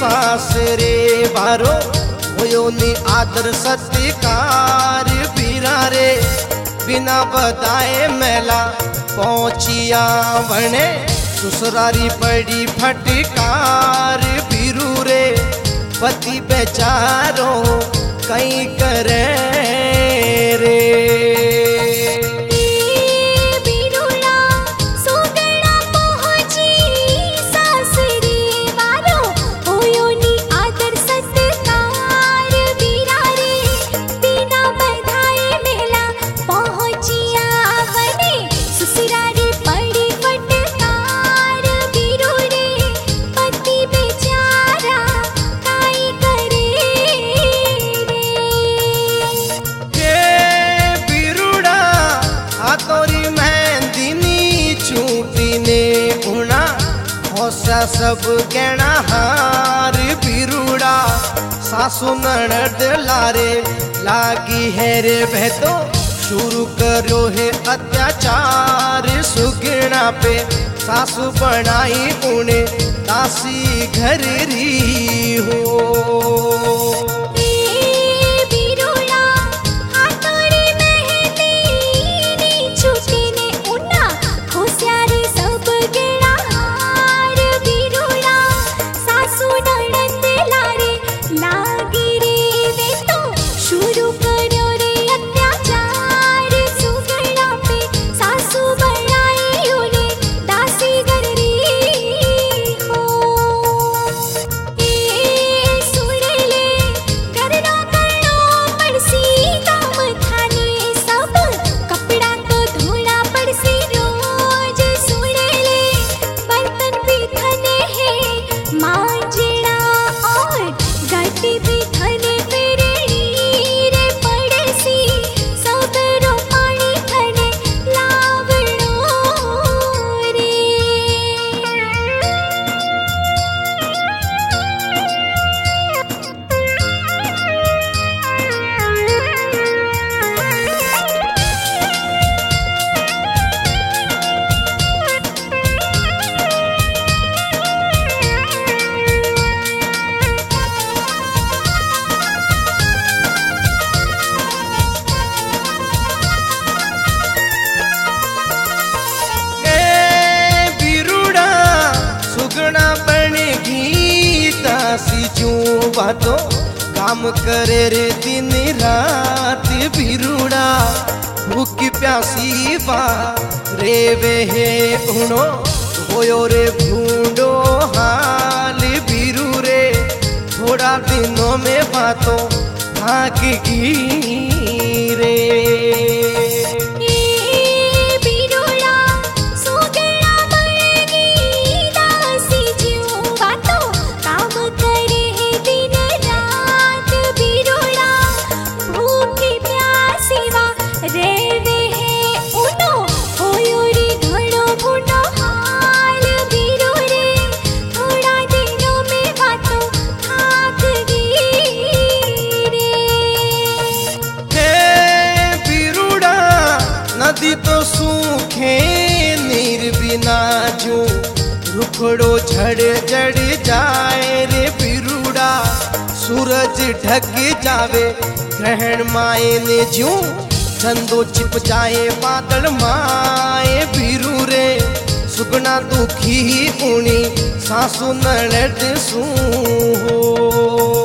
सासरे बारो होयो नी आदर सत्कार पीरा रे बिना बताए मेला पहुंचिया बने ससुरारी पड़ी फटकार पीरू रे पति बेचारो कहीं करे रे सब गहना हार बिरूड़ा सासु ननद लारे लागी है रे बहतो शुरू करो है अत्याचार सुगना पे सासु बनाई उन्हें दासी घर री हो बातों काम करे रे दिन रात बिरूड़ा भूख प्यासी बा रे वे हे उनो होयो रे भूंडो हाल बिरू रे थोड़ा दिनों में बातों भाग गई रे तो सूखे नीर बिना जो रुखड़ो झड़ जड़ जाए रे बिरूड़ा सूरज ढक जावे ग्रहण माए ने जो चंदो छिप जाए बादल माए बिरू रे सुगना दुखी उनी सासु ननद सू हो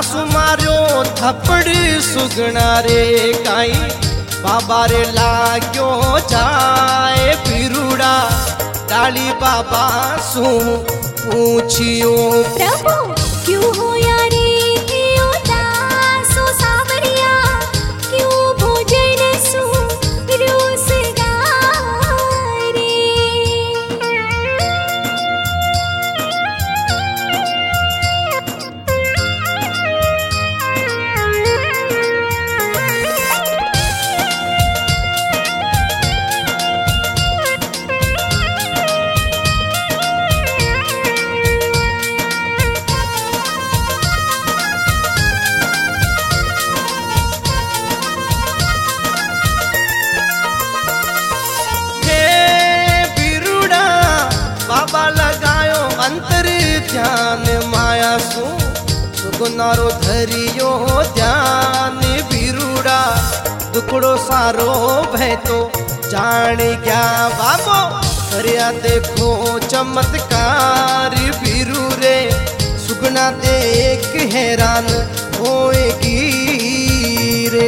सासू मारो थप्पड़ सुगना रे काई बाबा रे लाग्यो जाए बिरुड़ा डाली बाबा सू पूछियो प्रभु क्यों हो यारे उदासो सावरिया क्यों भोजन सु रोस गारे अंतर ध्यान माया सु सुगुनारो धरियो ध्यान बिरुड़ा दुखड़ो सारो भय तो जान गया बाबो करया देखो चमत्कार बिरु रे सुगना देख हैरान होएगी रे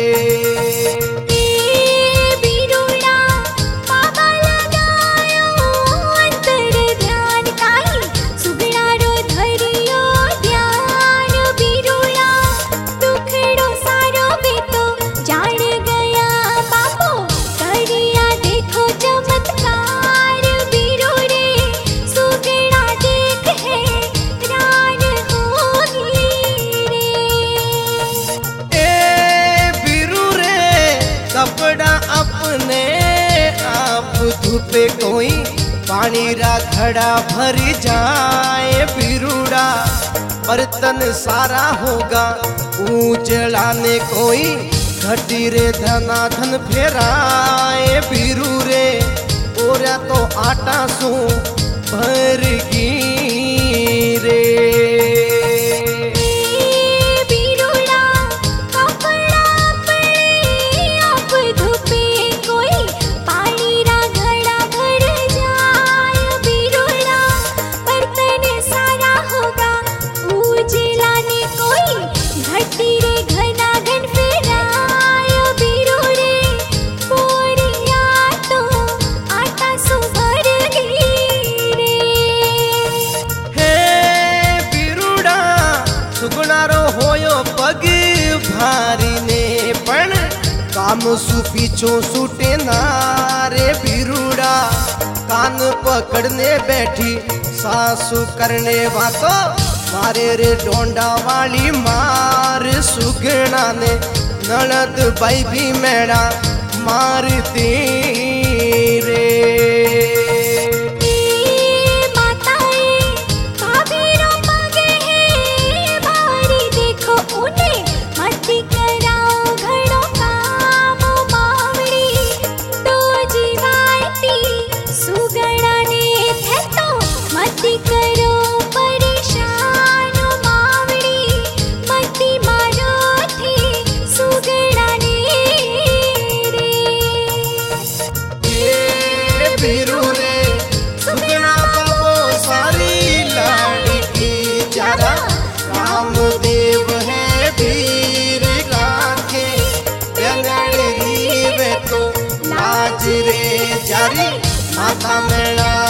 अपने आप धूपे कोई पानी रा घड़ा भर जाए बिरुड़ा बर्तन सारा होगा उजलाने कोई घटी रे धना धन फेराए बिरु रे ओरा तो आटा सू भर रे सुगुनारो होयो पग भारी ने पण काम सु पीछो सूटे नारे बिरुड़ा कान पकड़ने बैठी सासू करने बातो मारे रे डोंडा वाली मार सुगना ने ननद भाई भी मेरा मारती रे बिरु रे सुगना बाबो सारी लाड़ी की चारा रामदेव है वीर लाखे वे तो लाज रे जारी माथा मेला